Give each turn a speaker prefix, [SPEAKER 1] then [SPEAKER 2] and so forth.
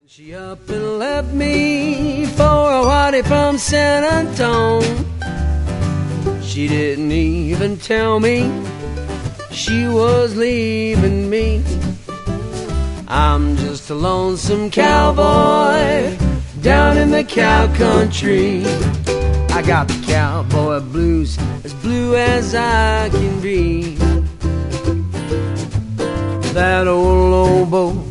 [SPEAKER 1] She up and left me for a whitey from San Antone. She didn't even tell me she was leaving me. I'm just a lonesome cowboy down in the cow country. I got the cowboy blues, as blue as I can be. That old Lobo